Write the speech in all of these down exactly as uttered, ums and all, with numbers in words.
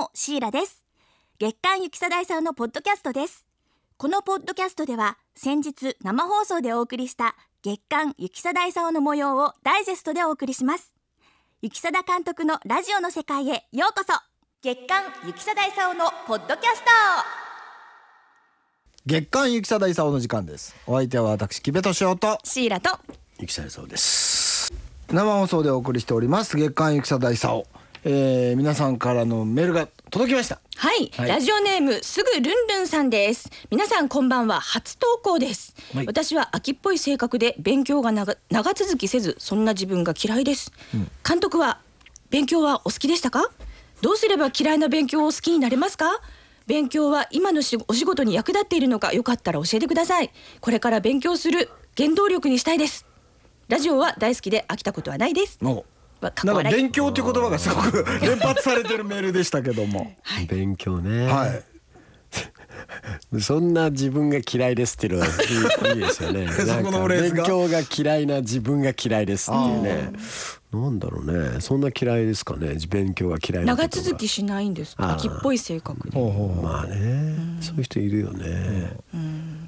もシーラです。月刊ゆきさだいさんのポッドキャストです。このポッドキャストでは先日生放送でお送りした月刊ゆきさだいさんの模様をダイジェストでお送りします。ゆきさだ監督のラジオの世界へようこそ。月刊ゆきさだいさんのポッドキャスト。 月刊ゆきさだいさんの時間です。お相手は私木部敏夫とシーラとゆきさだいさんです。 生放送でお送りしております月刊ゆきさだいさん、えー、皆さんからのメールが届きました。 はい、はい、ラジオネームすぐルンルンさんです。皆さんこんばんは。初投稿です、はい、私は秋っぽい性格で勉強が長、長続きせずそんな自分が嫌いです、うん、監督は勉強はお好きでしたか？どうすれば嫌いな勉強を好きになれますか？勉強は今のしお仕事に役立っているのか、よかったら教えてください。これから勉強する原動力にしたいです。ラジオは大好きで飽きたことはないです。 おなんか勉強という言葉がすごく連発されてるメールでしたけども、 はい、勉強ね、 はいそんな自分が嫌いですっていうのはいい、いいですよねなんか勉強が嫌いな自分が嫌いですっていうね。なんだろうね、そんな嫌いですかね、勉強が嫌いなことが。 長続きしないんですか？秋っぽい性格で。 まあね、うん、そういう人いるよね、うん、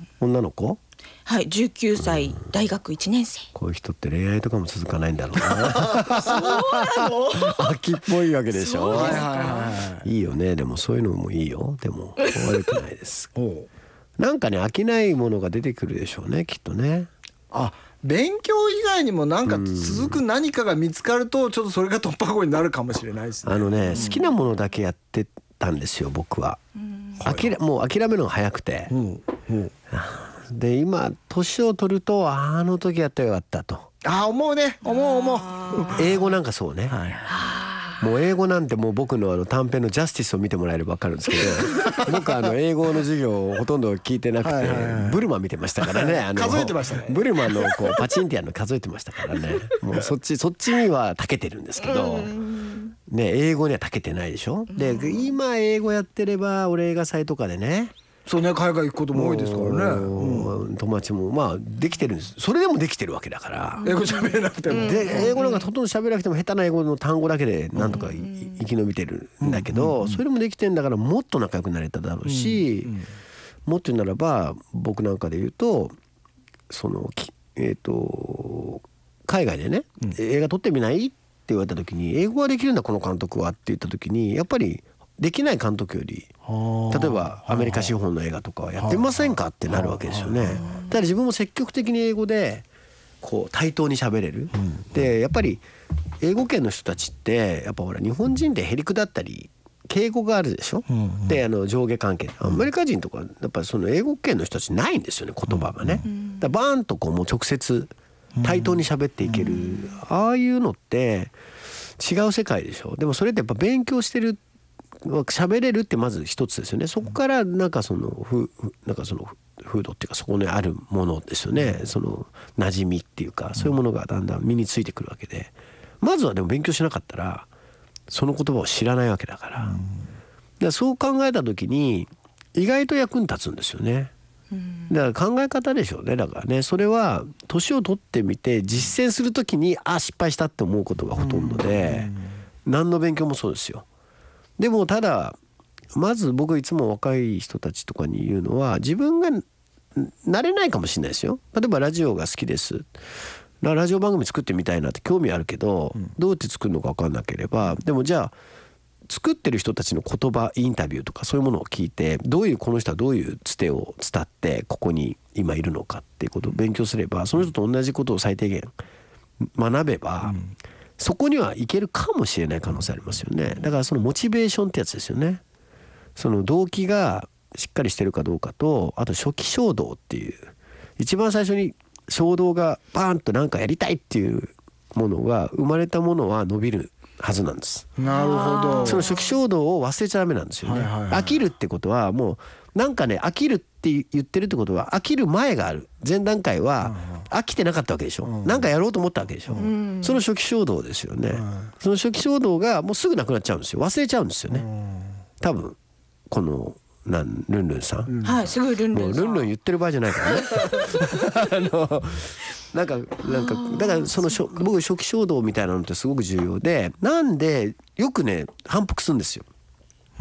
女の子？ はい、じゅうきゅうさい、うん、大学いちねん生。 こういう人って恋愛とかも続かないんだろうなそうなの？ 秋っぽいわけでしょ。 そうですか。 いいよね、でもそういうのもいいよ。でも悪くないですなんかね、飽きないものが出てくるでしょうね、きっとね。 あ、勉強以外にもなんか続く何かが見つかるとちょっとそれが突破口になるかもしれないですね。 あのね、好きなものだけやってたんですよ僕は。あきらもう諦めるのが早くて、うんうん、で今年を取るとあの時やったらよかったとあ思うね思う思う英語なんかそうね、はい、もう英語なんてもう僕のあの短編のジャスティスを見てもらえれば分かるんですけど僕あの英語の授業をほとんど聞いてなくて、はいはいはい、ブルマ見てましたからねあの数えてましたね。 ブルマのこうパチンってやるの数えてましたからねもうそっちそっちには長けてるんですけどね、英語には長けてないでしょ。で今英語やってれば俺映画祭とかでね、 そうね、海外行くことも多いですからね、 うん、友達もまあできてるんです。それでもできてるわけだから英語喋れなくてもで英語なんかほとんど喋らなくても下手な英語の単語だけでなんとか生き延びてるんだけど、それでもできてんだからもっと仲良くなれただろうし、もっと言うならば僕なんかで言うとそのえっと海外でね映画撮ってみないって言われた時に、英語ができるんだこの監督はって言った時に、やっぱりできない監督より例えばアメリカ資本の映画とかはやってみませんかってなるわけですよね。ただ自分も積極的に英語でこう対等に喋れる、うん、でやっぱり英語圏の人たちってやっぱほら日本人でへりくだったり敬語があるでしょ、うんうん、であの上下関係、アメリカ人とかやっぱりその英語圏の人たちないんですよね、言葉がね、うん、だからバーンとこうもう直接対等に喋っていける、うん、ああいうのって違う世界でしょ。でもそれってやっぱ勉強してる喋れるってまず一つですよね。そこからなんかそのふなんかその風土っていうかそこにあるものですよね。その馴染みっていうかそういうものがだんだん身についてくるわけで、まずはでも勉強しなかったらその言葉を知らないわけだから、だからそう考えた時に意外と役に立つんですよね。だから考え方でしょうね。だからね、それは年を取ってみて実践する時にあ失敗したって思うことがほとんどで、何の勉強もそうですよ。でもただまず僕いつも若い人たちとかに言うのは、自分がなれないかもしれないですよ。例えばラジオが好きです、ラジオ番組作ってみたいなって興味あるけど、どうやって作るのか分かんなければ、でもじゃあ作ってる人たちの言葉インタビューとかそういうものを聞いて、どういうこの人はどういうつてを伝ってここに今いるのかっていうことを勉強すれば、その人と同じことを最低限学べば、うん、そこにはいけるかもしれない可能性ありますよね。だからそのモチベーションってやつですよね。その動機がしっかりしてるかどうかと、あと初期衝動っていう、一番最初に衝動がバーンとなんかやりたいっていうものが生まれたものは伸びるはずなんです。 なるほど。 その初期衝動を忘れちゃダメなんですよね、はいはいはい、飽きるってことはもうなんかね、飽きるって言ってるってことは飽きる前がある。前段階は飽きてなかったわけでしょ、うん、なんかやろうと思ったわけでしょ、うん、その初期衝動ですよね、うん、その初期衝動がもうすぐなくなっちゃうんですよ。忘れちゃうんですよね、うん、多分このなんルンルンさん、 うん、はい、すぐルンルンさん、 もうルンルン言ってる場合じゃないからねあのなんかなんかだからそのしょ僕初期衝動みたいなのってすごく重要で、なんでよくね反復するんですよ。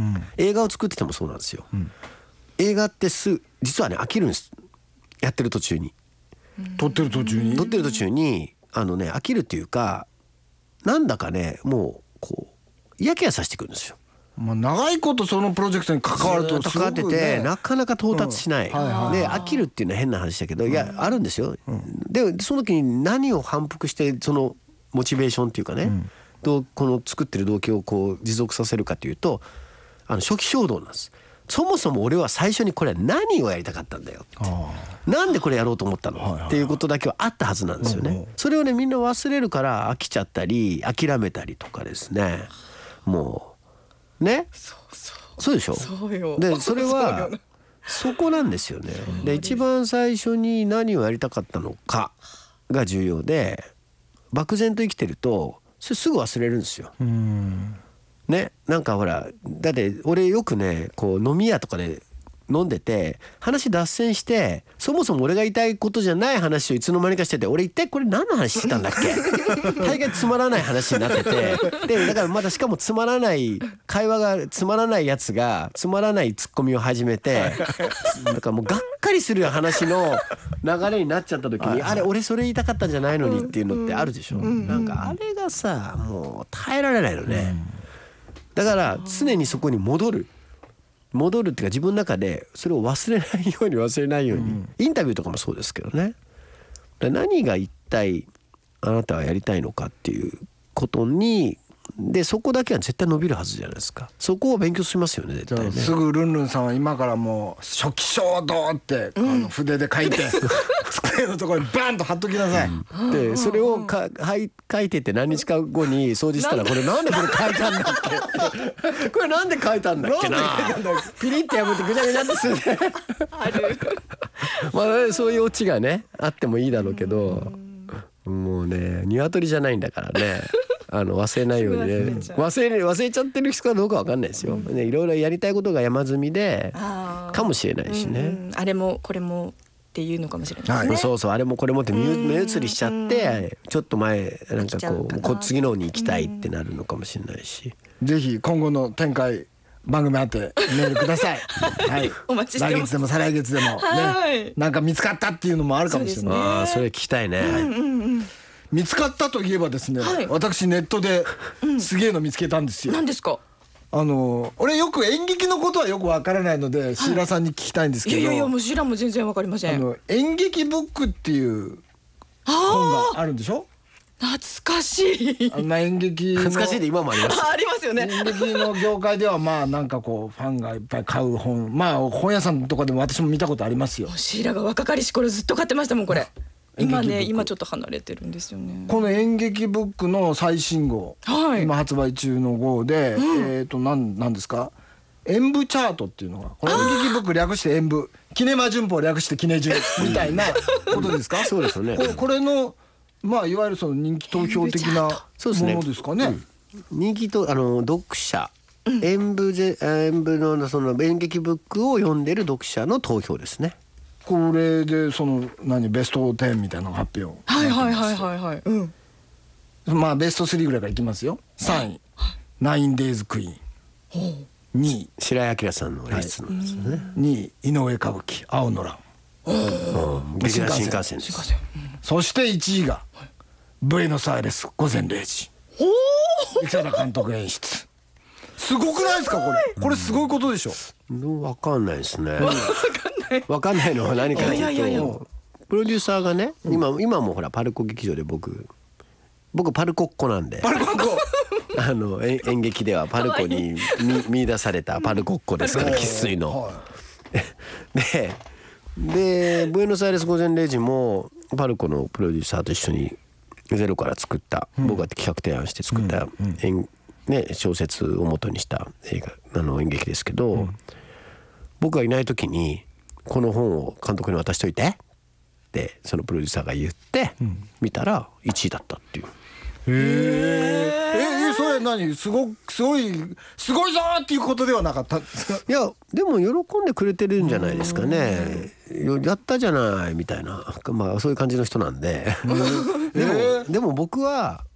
ん、映画を作っててもそうなんですよ、うん、映画ってす実はね飽きるんです、やってる途中に、 撮ってる途中に撮ってる途中にあのね飽きるっていうか、なんだかねもうこう嫌気がさしてくるんですよ。 まあ、長いことそのプロジェクトに関わると関わってて、ね、なかなか到達しない、うんはいはい、で飽きるっていうのは変な話だけど、いやあるんですよ、うん、でその時に何を反復してそのモチベーションっていうかね、うん、どうこの作ってる動機をこう持続させるかというと、あの初期衝動なんです。そもそも俺は最初にこれは何をやりたかったんだよって、なんでこれやろうと思ったの、はいはいはい、っていうことだけはあったはずなんですよね、うんうん、それをねみんな忘れるから飽きちゃったり諦めたりとかですね、もうね、そうそう、そうでしょ。そうよ。でそれはそこなんですよね。で一番最初に何をやりたかったのかが重要で、漠然と生きてるとそれすぐ忘れるんですよ。うんね、なんかほらだって俺よくねこう飲み屋とかで飲んでて話脱線して、そもそも俺が言いたいことじゃない話をいつの間にかしてて、俺一体これ何の話してたんだっけ大概つまらない話になってて、でだからまだしかもつまらない会話がつまらないやつがつまらないツッコミを始めて、だからもうがっかりする話の流れになっちゃった時に、あれ俺それ言いたかったんじゃないのにっていうのってあるでしょ。なんかあれがさもう耐えられないのね。だから常にそこに戻る戻るっていうか、自分の中でそれを忘れないように忘れないように、うん、インタビューとかもそうですけどね、何が一体あなたはやりたいのかっていうことにで、そこだけは絶対伸びるはずじゃないですか。そこを勉強しますよね絶対ね。 すぐルンルンさんは今からもう初期衝動って、うん、あの筆で書いて机のところにバンと貼っときなさい、 うん、でそれをかはい書いてて何日か後に掃除したらこれなんでこれ書いたんだっけこれなんで書いたんだっけなピリッて破ってぐちゃぐちゃってするあるまあそういうオチがねあってもいいだろうけど、もうね鶏じゃないんだからねあの忘れないようにね、忘れ忘れちゃってる人かどうかわかんないですよ、ね、いろいろやりたいことが山積みでかもしれないしね、うん、 あれもこれもっていうのかもしれないですね、 はい、そうそうあれもこれもって目移りしちゃってちょっと前なんかこうこ次のに行きたいってなるのかもしれないし、 ぜひ今後の展開番組あってメールくださいはい、 お待ちしてます。 来月でも再来月でもね、はい、なんか見つかったっていうのもあるかもしれない。 ああそれ聞きたいね、うんうんうん、 見つかったといえばですね、はい、私ネットですげえの見つけたんですよ、 うん、何ですか。 あの俺よく演劇のことはよくわからないので、はい、シーラさんに聞きたいんですけど、 いやいやもうシーラも全然わかりません。 あの演劇ブックっていう本があるんでしょ。 懐かしい。 あんな演劇の懐かしいで今もありますありますよね。 演劇の業界ではまあなんかこうファンがいっぱい買う本、まあ本屋さんとかでも私も見たことありますよ。 シーラが若かりし頃ずっと買ってましたもんこれ。今ね今ちょっと離れてるんですよね。 この演劇ブックの最新号、はい、今発売中の号で、うん、えっとなんなんですか、演舞チャートっていうのが、この演劇ブック略して演舞、キネマ旬報略してキネ旬みたいなことですか。 そうですよね。 これ、これのまあいわゆるその人気投票的なものですかね。うん、 人気とあの読者、うん、演舞で演舞のその演劇ブックを読んでる読者の投票ですね。 これでその何ベストじゅうみたいなの発表。 はいはいはいはいはい。うん。 まあベストスリーぐらいからいきますよ。さんいナインデイズクイーン。にい白井明さんの演出なんですよね。はい、 にい井上歌舞伎青の乱。 劇団新幹線です。 そしていちいがブエノスアイレス午前れいじ。内田監督演出。すごくないですかこれ。これすごいことでしょ。 わかんないですね。わかんないのは何かというと、プロデューサーがね、今今もほらパルコ劇場で僕僕パルコっ子なんで。 パルコっ子。 あの演劇ではパルコに見出されたパルコっ子ですから生粋の。で。でブエノスアイレス午前れいじもパルコのプロデューサーと一緒にゼロから作った、うん、僕が企画提案して作った演、うんね、小説を元にした映画あの演劇ですけど、うん、僕がいない時にこの本を監督に渡しといてってそのプロデューサーが言って、うん、見たらいちいだったっていう。 へえー、それ何すごすごいすごいぞっていうことではなかったんですか。 いやでも喜んでくれてるんじゃないですかね。やったじゃないみたいな、まあそういう感じの人なんででもでも僕は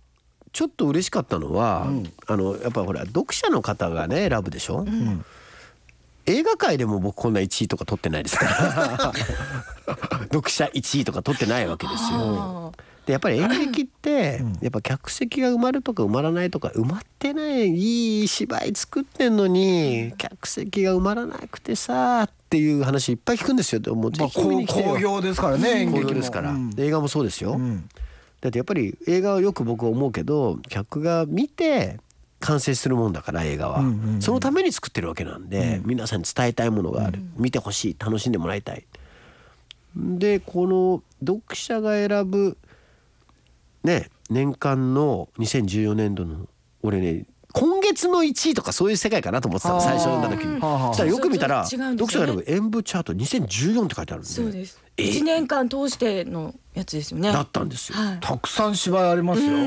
ちょっと嬉しかったのは、うん、あのやっぱほら読者の方がね選ぶでしょ、うん、映画界でも僕こんないちいとか取ってないですから読者いちいとか取ってないわけですよ。でやっぱり演劇ってやっぱ客席が埋まるとか埋まらないとか、埋まってないいい芝居作ってんのに客席が埋まらなくてさっていう話いっぱい聞くんですよ。もうぜひ見に来てよ。 興行ですからね、演劇も興行ですから、うん、映画もそうですよ、うん、だってやっぱり映画はよく僕は思うけど、客が見て完成するもんだから映画は、うんうんうん、そのために作ってるわけなんで、うん、皆さんに伝えたいものがある、うん、見てほしい、楽しんでもらいたい。でこの読者が選ぶね、年間のにせんじゅうよねんどの俺ね今月のいちいとかそういう世界かなと思ってたの、最初読んだ時に。そしたらよく見たら、ね、読者が選ぶ演舞チャートにせんじゅうよんって書いてあるんで、 そうです、いちねんかん通してのやつですよね。 だったんですよ、 はい、たくさん芝居ありますよ、うんうん、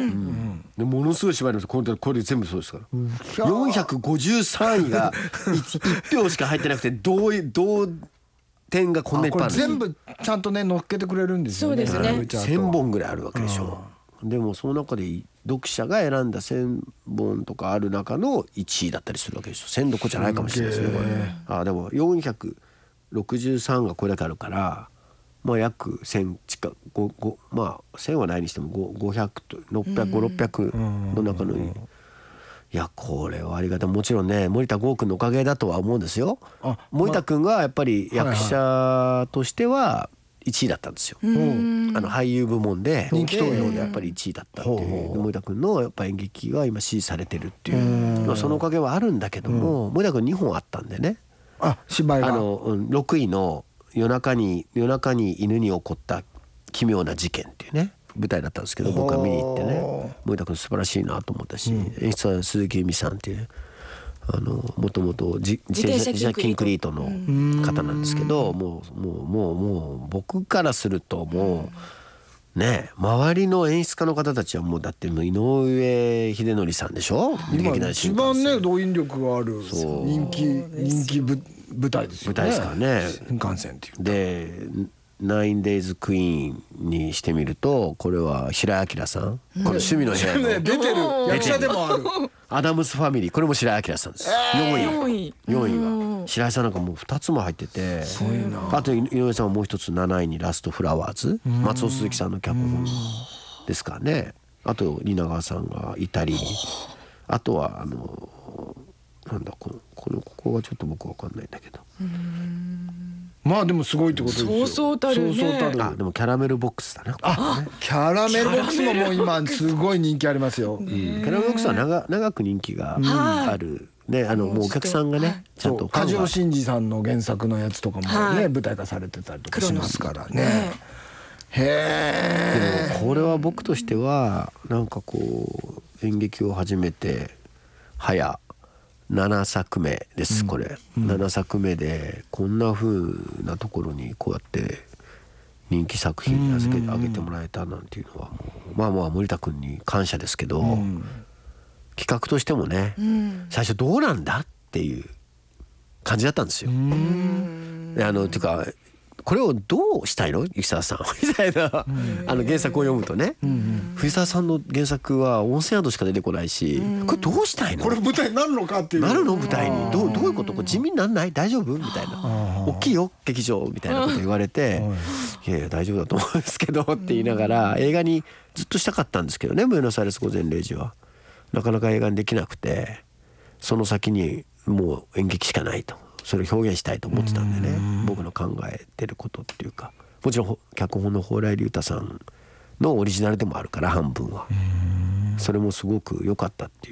でものすごい芝居あります。これ、これ全部そうですから、うん、よんひゃくごじゅうさんいが いち, いっぴょうしか入ってなくて同同点がこんなにいっぱいあるんですよ。 全部ちゃんとね乗っけてくれるんですよね。 そうですね、 せんぼんぐらいあるわけでしょ。でもその中で読者が選んだせんぼんとかある中のいちいだったりするわけですよ。せんどこじゃないかもしれないですねこれ。あでもよんひゃくろくじゅうさんがこれだけあるから、まあ約せん近くまあせんはないにしてもごひゃくとろっぴゃく、ろっぴゃくの中の、いやこれはありがたい。もちろんね森田剛君のおかげだとは思うんですよ。森田君がやっぱり役者としてはいちいだったんですよ。あの俳優部門で人気投票でやっぱりいちいだったっていう。森田君のやっぱ演劇が今支持されてるっていう、そのおかげはあるんだけども、森田君にほんあったんでね。 あ芝居があの、うん、ろくいの夜中に夜中に犬に起こった奇妙な事件っていうね舞台だったんですけど、僕は見に行ってね、森田君素晴らしいなと思ったし、うん、演出は鈴木由美さんっていう、あのもともと自転車キンクリートの方なんですけど、もうもうもうもう僕からするともうね、周りの演出家の方たちはもうだってもう井上秀則さんでしょ。 今一番ね動員力がある人気人気舞台ですよね。 舞台ですからね。 新幹線っていうでナインデイズクイーンにしてみると、これは白井明さん、この趣味の部屋の出てる役者でもあるアダムスファミリー、これも白井明さんです。よんいよんいが白井さんなんかもうふたつも入ってて、あと井上さんはもう一つなないにラストフラワーズ、松尾鈴木さんの脚本ですからね。あと蜷川さんがいたり、あとはあのなんだこのこのここがちょっと僕わかんないんだけど、 まあでもすごいってことですよ。 そうそうたるね。 そうそうたる。 あでもキャラメルボックスだな。 あ、キャラメルボックスももう今すごい人気ありますよ。 うん、キャラメルボックスは長長く人気がある。ね、あのもうお客さんがね、ちゃんと梶尾真二さんの原作のやつとかもね、舞台化されてたりとかしますからね。へえ。でもこれは僕としてはなんかこう演劇を始めて早ななさくめです、これ、うん、ななさくめでこんな風なところにこうやって人気作品に上げてもらえたなんていうのはもうまあまあ森田君に感謝ですけど、うん、企画としてもね、うん、最初どうなんだっていう感じだったんですよ。うんあのていうかこれをどうしたいの雪沢さんみたいなあの原作を読むとね、うんうん、藤沢さんの原作は温泉宿しか出てこないし、うん、これどうしたいの、 これ舞台になるのかっていう、 なるの舞台にどうどういうこと、これ地味になんない大丈夫みたいな、大きいよ劇場みたいなこと言われて、いやいや大丈夫だと思うんですけどって言いながら映画にずっとしたかったんですけどね、ブエノスアイレス午前れいじはなかなか映画にできなくて、その先にもう演劇しかないと、それを表現したいと思ってたんでね、僕の考えてることっていうか、もちろん脚本の蓬莱竜太さんのオリジナルでもあるから半分は、それもすごく良かったっていう、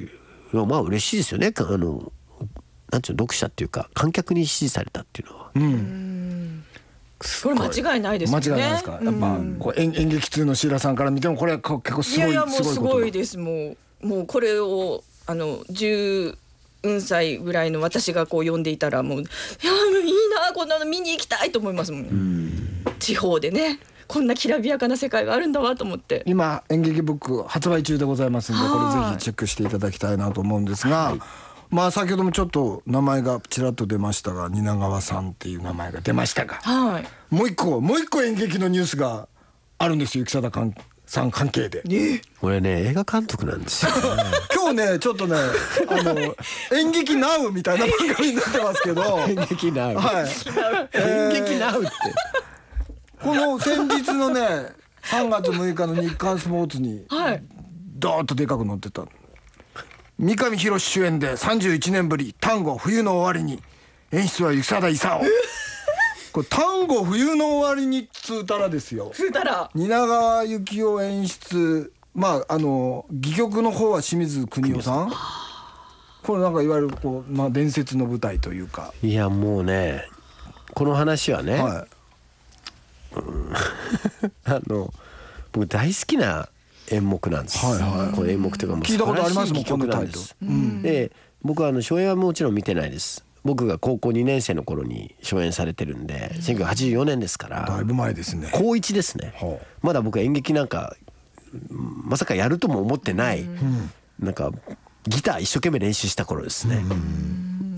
まあ嬉しいですよね。あのなんていうの、読者っていうか観客に支持されたっていうのは、うん、 これ間違いないですよね。 間違いないですか。やっぱこう 演, 演劇通のシーラさんから見てもこれは結構すごい、 いやいやもうすごいです。もうもうこれをあのじゅうさいぐらいの私がこう読んでいたらもういやいいな、こんなの見に行きたいと思いますもん、うん、地方でねこんなきらびやかな世界があるんだわと思って。 今演劇ブック発売中でございますので、これぜひチェックしていただきたいなと思うんですが、はい、まあ先ほどもちょっと名前がちらっと出ましたが、蜷川さんっていう名前が出ましたが、はい、もう一個もう一個演劇のニュースがあるんですよ。雪貞さん関係で。 俺ね映画監督なんですよ、ね、 今日ねちょっとねあの演劇ナウみたいな番組になってますけど演劇ナウ、 はい、 演劇ナウってこの先日のねさんがつむいかの日刊スポーツにドーッとでかく載ってた、三上博史主演でさんじゅういちねんぶり丹後冬の終わりに、演出は湯貞勲。これ丹後冬の終わりにっつうたらですよ、 つうたら蜷川幸雄演出、まああの戯曲の方は清水邦夫さん。これなんかいわゆるこう、まあ、伝説の舞台というか。 いやもうねこの話はね、 はいうん、あの僕大好きな演目なんです、 はいはい、 この演目というかもう聞いたことありますもん素晴らしい戯曲なんです、 このタイトル、うん、 で僕はあの初演はもちろん見てないです。僕が高校にねん生の頃に初演されてるんでせんきゅうひゃくはちじゅうよねんですからだいぶ前ですね。 高いちですね、はあ、まだ僕は演劇なんかまさかやるとも思ってない、うん、なんかギター一生懸命練習した頃ですね、うん、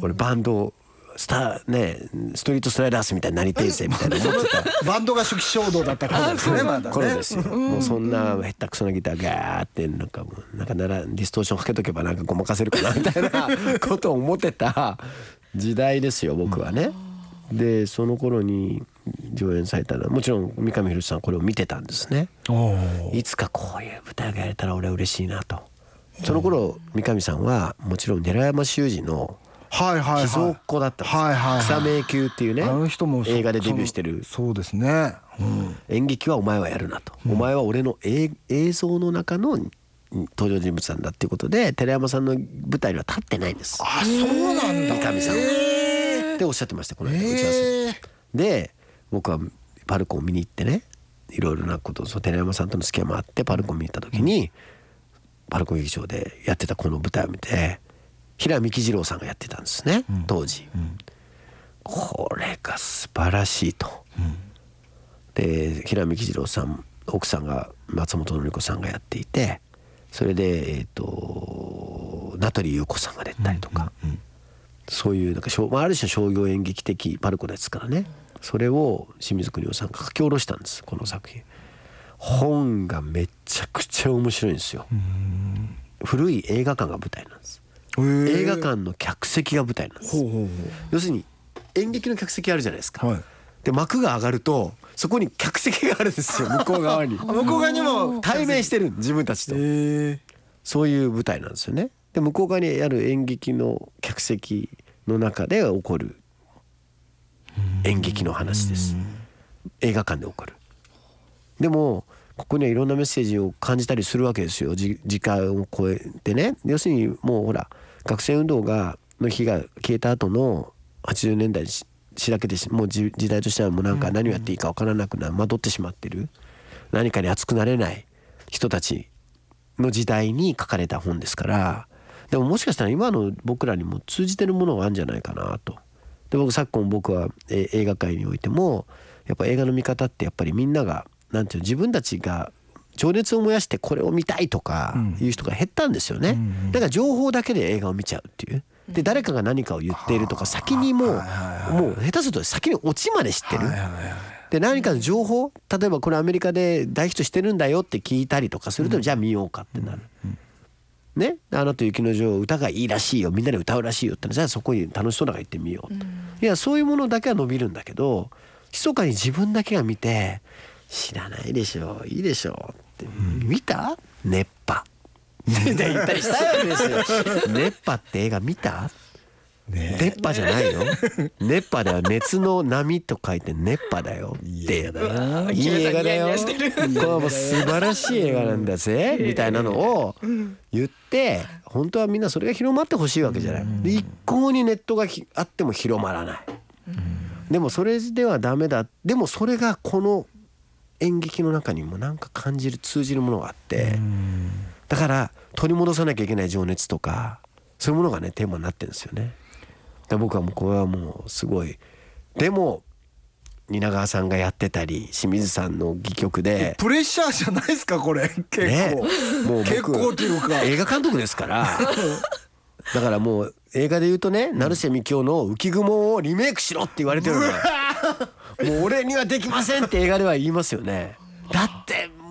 俺バンドスターねストリートスライダースみたいになりてえぜみたいな思ってたバンドが初期衝動だった頃ですね。まだね頃ですよ、もうそんなへったくそなギターガーってなんかもうなんかならディストーションかけとけばなんかごまかせるかなみたいなことを思ってた時代ですよ僕はね。でその頃に上演されたのはもちろん三上博史さんこれを見てたんですね。いつかこういう舞台がやれたら俺は嬉しいなと。その頃三上さんはもちろん寺山修司の秘蔵っ子だったんです、はいはいはい、草迷宮っていうね、あの人も映画でデビューしてる。 そうですね、うん、 演劇はお前はやるなと、うん、お前は俺の映像の中の登場人物なんだっていうことで寺山さんの舞台には立ってないんです。 あ、そうなんだ。 三上さんっておっしゃってましたこの間打ち合わせで。僕はパルコを見に行ってねいろいろなことそう寺山さんとの付き合いもあってパルコを見に行った時に、うん、パルコ劇場でやってたこの舞台を見て平幹二郎さんがやってたんですね、うん、当時、うん、これが素晴らしいと、うん、で平幹二郎さん奥さんが松本紀子さんがやっていてそれでえっと名取裕子さんが出たりとか、うんうんうん、そういうなんかある種商業演劇的パルコですからね。それを清水邦夫さんが書き下ろしたんですこの作品。本がめちゃくちゃ面白いんですよ。古い映画館が舞台なんです。映画館の客席が舞台なんです。ほうほうほう。要するに演劇の客席あるじゃないですか、はい、で幕が上がるとそこに客席があるんですよ向こう側に向こう側にも対面してる自分たちと、そういう舞台なんですよね。で向こう側にある演劇の客席の中で起こる演劇の話です。映画館で起こる。でもここにはいろんなメッセージを感じたりするわけですよ。時間を超えてね。要するにもうほら学生運動がの火が消えた後のはちじゅうねんだいに し, しらけてもう時代としてはもうなんか何をやっていいか分からなくな惑ってしまってる何かに熱くなれない人たちの時代に書かれた本ですから。でももしかしたら今の僕らにも通じてるものがあるんじゃないかなと。で僕昨今僕は映画界においてもやっぱ映画の見方ってやっぱりみんながなんていう自分たちが情熱を燃やしてこれを見たいとかいう人が減ったんですよね、うん、だから情報だけで映画を見ちゃうっていうで誰かが何かを言っているとか先にもうもう下手すると先にオチまで知ってるで何かの情報例えばこれアメリカで大ヒットしてるんだよって聞いたりとかすると、うん、じゃあ見ようかってなる、うんね、アナと雪の女王歌がいいらしいよみんなで歌うらしいよってじゃあそこに楽しそうなが行ってみよう、うん、いやそういうものだけは伸びるんだけど密かに自分だけが見て知らないでしょいいでしょって、うん、見た熱波って言ったりしたわけですよ熱波って映画見たね、熱波じゃないよ熱波では熱の波と書いて熱波だよっていい映画だよこれはもう素晴らしい映画なんだぜみたいなのを言って本当はみんなそれが広まってほしいわけじゃないで一向にネットがあっても広まらないでもそれではダメだでもそれがこの演劇の中にもなんか感じる通じるものがあってだから取り戻さなきゃいけない情熱とかそういうものがねテーマになってるんですよね。僕はもうこれはもうすごいでも蜷川さんがやってたり清水さんの戯曲でプレッシャーじゃないですかこれ結構、ね、もう結構っていうか映画監督ですからだからもう映画で言うとね成瀬みきおの浮雲をリメイクしろって言われてるんだもう俺にはできませんって映画では言いますよね。だって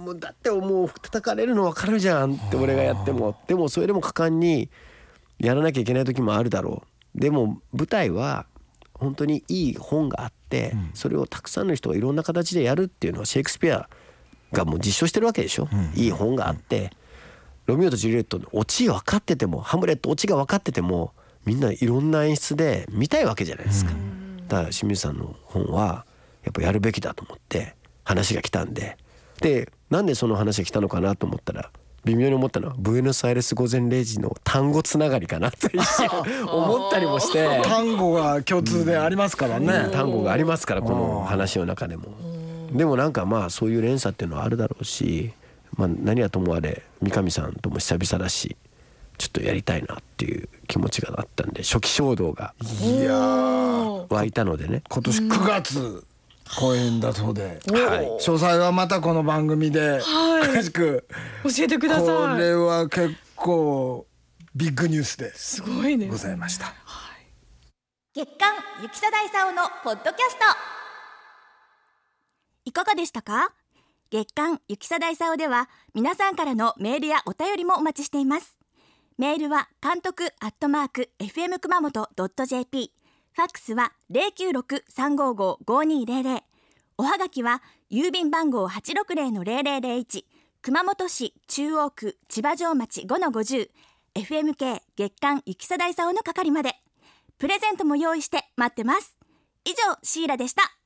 もうだってもう叩かれるの分かるじゃんって俺がやっても、でもそれでも果敢にやらなきゃいけない時もあるだろう。でも舞台は本当にいい本があって、それをたくさんの人がいろんな形でやるっていうのはシェイクスピアがもう実証してるわけでしょ、うん、いい本があって、ロミオとジュリエットのオチ分かってても、ハムレットオチが分かっててもみんないろんな演出で見たいわけじゃないですか、うん、だから清水さんの本はやっぱやるべきだと思って話が来たんで、でなんでその話が来たのかなと思ったら微妙に思ったのはブエノスアイレス午前零時の単語つながりかなと一瞬思ったりもして単語が共通でありますからね、 うん、単語がありますからこの話の中でも。でもなんかまあそういう連鎖っていうのはあるだろうし、まあ、何はともあれ三上さんとも久々だしちょっとやりたいなっていう気持ちがあったんで初期衝動がいや湧いたのでね、 今年くがつ公演だそうで、はい、詳細はまたこの番組で詳しく、 はい、教えてください。 これは結構ビッグニュースですごいねございました、 はい、 月刊ゆきさだいさおのポッドキャストいかがでしたか？月刊ゆきさだいさおでは皆さんからのメールやお便りもお待ちしています。メールは監督アットマーク エフエム 熊本 ドット ジェーピー、 ファックスは ゼロきゅうろく さんごご ごにゼロゼロ、 おはがきは郵便番号 はちろくゼロのゼロゼロゼロいち、 熊本市中央区千葉城町 ごのごじゅう、 エフエムケー 月刊ゆきさだいさおの係まで。プレゼントも用意して待ってます。以上シーラでした。